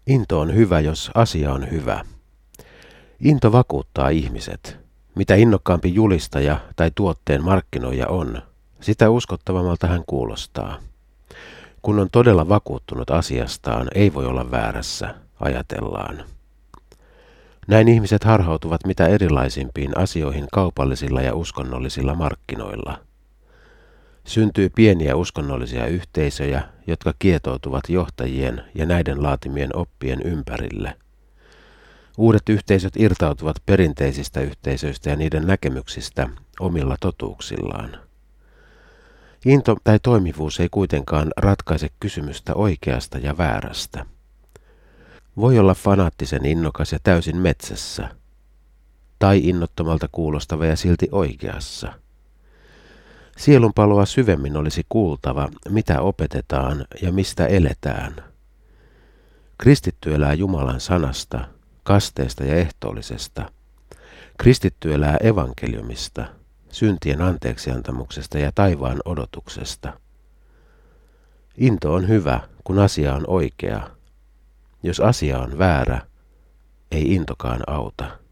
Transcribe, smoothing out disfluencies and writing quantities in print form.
Into on hyvä, jos asia on hyvä. Into vakuuttaa ihmiset. Mitä innokkaampi julistaja tai tuotteen markkinoija on, sitä uskottavammalta hän kuulostaa. Kun on todella vakuuttunut asiastaan, ei voi olla väärässä, ajatellaan. Näin ihmiset harhautuvat mitä erilaisimpiin asioihin kaupallisilla ja uskonnollisilla markkinoilla. Syntyy pieniä uskonnollisia yhteisöjä, jotka kietoutuvat johtajien ja näiden laatimien oppien ympärille. Uudet yhteisöt irtautuvat perinteisistä yhteisöistä ja niiden näkemyksistä omilla totuuksillaan. Into tai toimivuus ei kuitenkaan ratkaise kysymystä oikeasta ja väärästä. Voi olla fanaattisen innokas ja täysin metsässä, tai innottomalta kuulostava ja silti oikeassa. Sielunpaloa syvemmin olisi kuultava, mitä opetetaan ja mistä eletään. Kristitty elää Jumalan sanasta, kasteesta ja ehtoollisesta. Kristitty elää evankeliumista, syntien anteeksiantamuksesta ja taivaan odotuksesta. Into on hyvä, kun asia on oikea. Jos asia on väärä, ei intokaan auta.